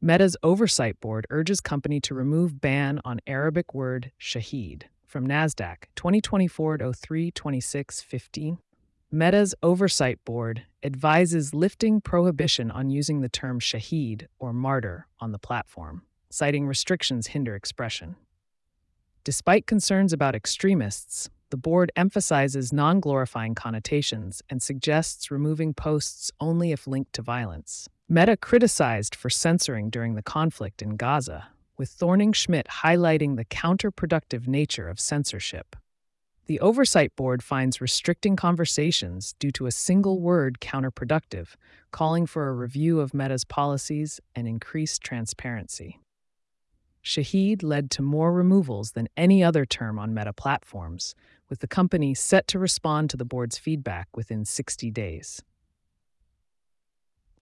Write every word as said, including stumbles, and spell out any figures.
Meta's oversight board urges company to remove ban on Arabic word shaheed from NASDAQ twenty twenty-four oh three twenty-six fifteen. Meta's oversight board advises lifting prohibition on using the term shaheed or martyr on the platform, citing restrictions hinder expression. Despite concerns about extremists, the board emphasizes non-glorifying connotations and suggests removing posts only if linked to violence. Meta criticized for censoring during the conflict in Gaza, with Thorning-Schmidt highlighting the counterproductive nature of censorship. The Oversight Board finds restricting conversations due to a single word counterproductive, calling for a review of Meta's policies and increased transparency. Shaheed led to more removals than any other term on Meta platforms, with the company set to respond to the board's feedback within sixty days.